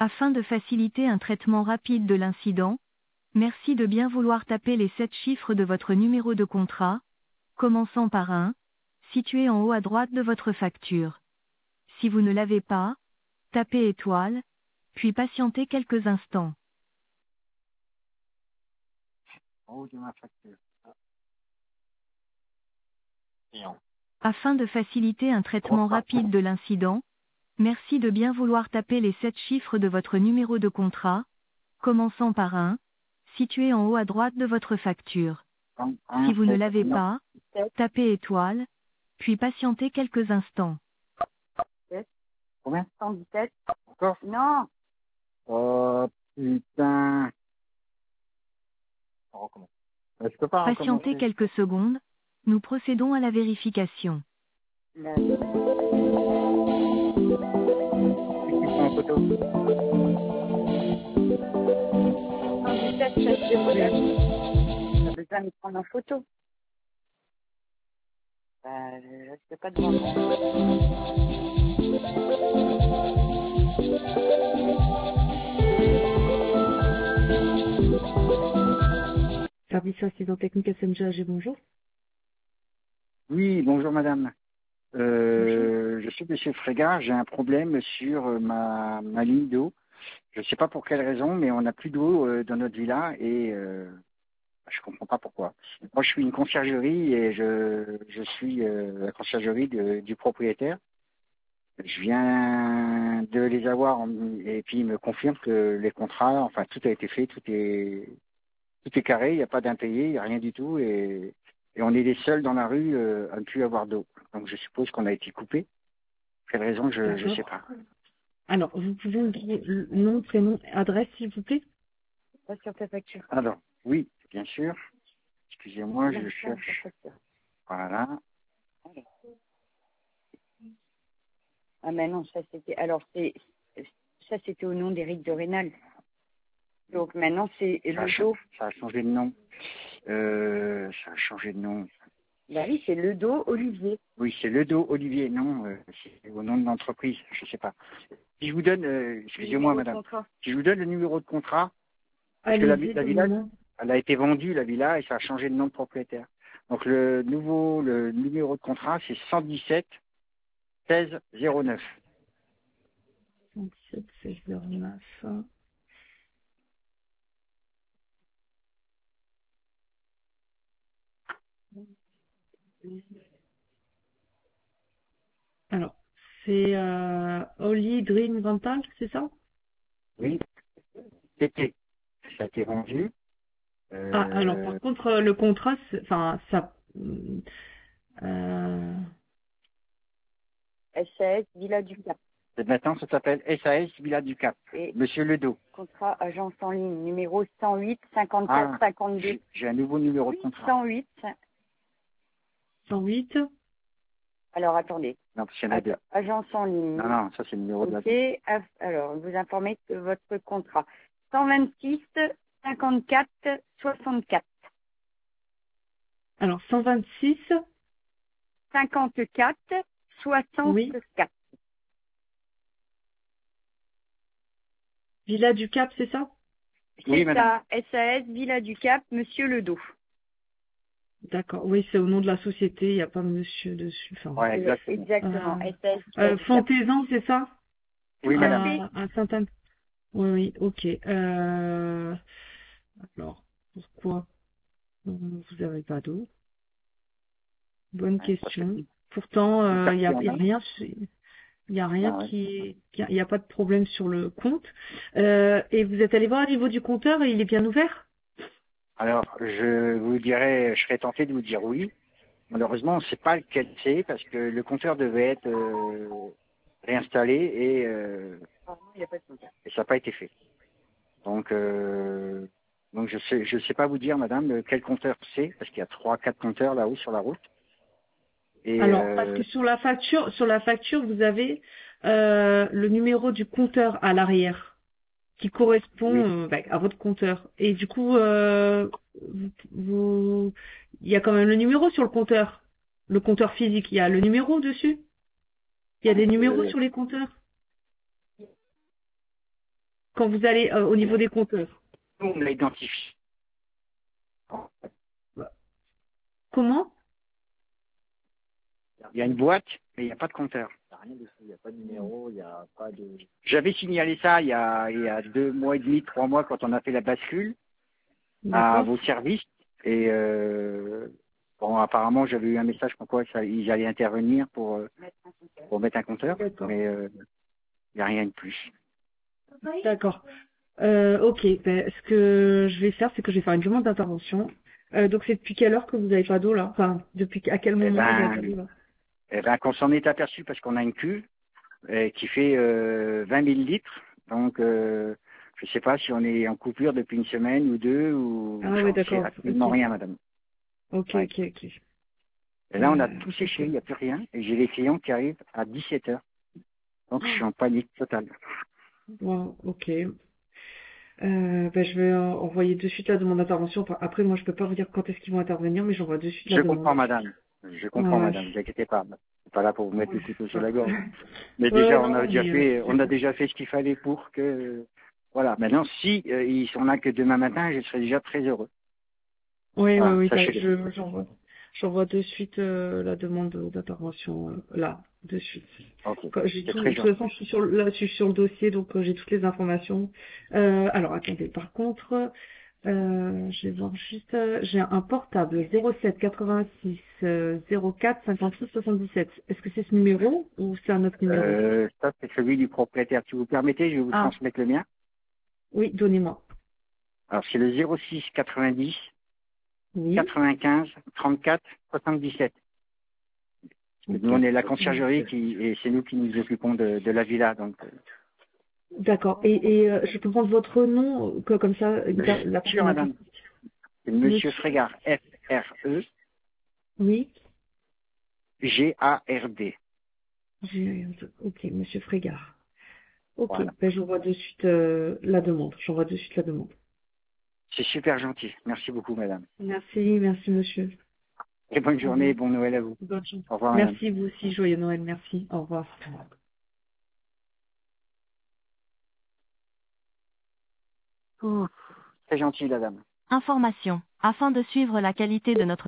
Afin de faciliter un traitement rapide de l'incident, merci de bien vouloir taper les 7 chiffres de votre numéro de contrat, commençant par 1, situé en haut à droite de votre facture. Si vous ne l'avez pas, tapez étoile, puis patientez quelques instants. En haut de ma facture. Client. Afin de faciliter un traitement rapide de l'incident, merci de bien vouloir taper les 7 chiffres de votre numéro de contrat, commençant par 1, situé en haut à droite de votre facture. Si vous ne l'avez pas, tapez étoile, puis patientez quelques instants. Combien? 117. Encore? Non. Oh, putain. On recommence. Je peux pas Patientez recommencer. quelques secondes, nous procédons à la vérification. La- Tu prends en photo. 117, ça c'est modèle. T'as besoin de prendre en photo. Je sais pas devant moi. Service assistant technique SMG, bonjour. Oui, bonjour madame. Je suis monsieur Frégard, j'ai un problème sur ma ligne d'eau. Je ne sais pas pour quelle raison, mais on n'a plus d'eau dans notre villa et je comprends pas pourquoi. Moi, je suis une conciergerie et je suis la conciergerie du propriétaire. Je viens de les avoir et puis ils me confirment que les contrats, enfin tout a été fait, tout est carré, il n'y a pas d'impayé, il n'y a rien du tout et on est les seuls dans la rue à ne plus avoir d'eau. Donc je suppose qu'on a été coupé. Quelle raison, je ne sais pas. Alors, vous pouvez me donner le nom, prénom, adresse, s'il vous plaît? Pas sur ta facture. Alors, oui, bien sûr. Excusez-moi, Là, je sur ta cherche. facture. Voilà. Ah mais non, ça c'était. Alors ça c'était au nom d'Éric de Rénal. Donc maintenant c'est le dos. Ça a changé de nom. Ça a changé de nom. Bah oui, c'est le dos Olivier. Oui, c'est Ledo Olivier. Non, c'est au nom de l'entreprise. Je sais pas. Si je vous donne, excusez-moi, madame. Si je vous donne le numéro de contrat, parce que la villa, elle a été vendue, la villa, et ça a changé de nom de propriétaire. Donc le numéro de contrat, c'est 117 16 09. 117 1609. Alors, c'est Oli Dream Rental, c'est ça? Oui, c'était. Ça a été vendu. Ah, alors par contre, le contrat, enfin, ça... SAS Villa du Cap. Maintenant, ça s'appelle SAS Villa du Cap. Et Monsieur Ledo. contrat agence en ligne, numéro 108 54 52. J'ai un nouveau numéro de contrat. 108. 108. Alors attendez. Non, parce qu'il y en a deux. Agence en ligne. Non, ça c'est le numéro de la. Ok. Alors, vous informez que votre contrat 126 54 64. Alors, 126 54 64. Oui. Villa du Cap, c'est ça? Oui, madame. C'est ça, SAS Villa du Cap, Monsieur Ledo. D'accord, oui, c'est au nom de la société, il n'y a pas monsieur dessus. Enfin, Ouais, exactement. SAS. Fontaisan, c'est ça? Oui, madame. À Sainte-Anne. Oui, ok. Alors, pourquoi vous n'avez pas d'eau? Bonne question. Pourtant, il n'y a rien. Il n'y a rien il n'y a pas de problème sur le compte. Et vous êtes allé voir au niveau du compteur et il est bien ouvert? Alors, je serais tenté de vous dire oui. Malheureusement, on ne sait pas lequel c'est parce que le compteur devait être réinstallé et ça n'a pas été fait. Donc je sais pas vous dire, madame, quel compteur c'est parce qu'il y a 3-4 compteurs là-haut sur la route. Et alors, parce que sur la facture, vous avez le numéro du compteur à l'arrière qui correspond à votre compteur. Et du coup, il y a quand même le numéro sur le compteur physique. Il y a le numéro dessus. Il y a des numéros sur les compteurs. Quand vous allez au niveau des compteurs. Nous, on l'a identifié. Comment? Il y a une boîte, mais il n'y a pas de compteur. Il n'y a rien dessus, il n'y a pas de numéro, il n'y a pas de... J'avais signalé ça il y a 2 mois et demi, 3 mois, quand on a fait la bascule à D'accord. vos services. Et bon, apparemment, j'avais eu un message comme quoi ils allaient intervenir pour mettre un compteur, D'accord. mais il n'y a rien de plus. D'accord. Ok. Ben, ce que je vais faire, c'est que je vais faire une demande d'intervention. Donc c'est depuis quelle heure que vous n'avez pas d'eau là? Enfin, depuis à quel moment vous n'avez pas d'eau là? Eh ben, qu'on s'en est aperçu parce qu'on a une cuve qui fait 20 000 litres. Donc, je sais pas si on est en coupure depuis une semaine ou deux ou Ah oui, j'en sais d'accord. absolument Ok. rien, madame. Ok, Ouais. ok, ok. Et là, on a tout séché, il n'y a plus rien. Et j'ai les clients qui arrivent à 17 heures. Donc, je suis en panique totale. Bon, ok. Ben, je vais envoyer de suite la demande d'intervention. Enfin, après, moi, je peux pas vous dire quand est-ce qu'ils vont intervenir, mais j'envoie de suite la Je demande. comprends, madame. Je comprends, Ouais. madame. Ne vous inquiétez pas. Je suis pas là pour vous mettre le couteau sur Ouais, la gorge. Mais ouais, déjà, on non, a déjà mais fait, on a déjà fait ce qu'il fallait pour que, voilà. Maintenant, si ils sont là que demain matin, je serai déjà très heureux. oui, oui, Voilà, oui, sachez-le. j'envoie de suite la demande d'intervention là, de suite. Ok. J'ai C'est tout, très de toute façon, gentil. je suis sur le dossier, donc j'ai toutes les informations. Alors, attendez, par contre, je vais voir juste, j'ai un portable 07 86 04 56 77. Est-ce que c'est ce numéro ou c'est un autre numéro? Ça, c'est celui du propriétaire. Si vous permettez, je vais vous Ah, transmettre le mien. oui, donnez-moi. Alors, c'est le 06 90 Oui. 95 34 77. Nous, on est la conciergerie et c'est nous qui nous occupons de la villa. Donc, D'accord. Et je peux prendre votre nom, comme ça, la sûr, personne à qui... madame. C'est Monsieur Monsieur. Frégard. Oui. Fregard. Ok, Monsieur Frégard. Ok, Voilà. ben j'envoie de suite la demande. J'envoie de suite la demande. C'est super gentil. Merci beaucoup, madame. Merci, merci monsieur. Et bonne Au journée revoir. et bon Noël à vous. Bonne journée. Au revoir, madame. Merci vous aussi, joyeux Noël, merci. Au revoir. Très gentil, madame. Information. Afin de suivre la qualité de notre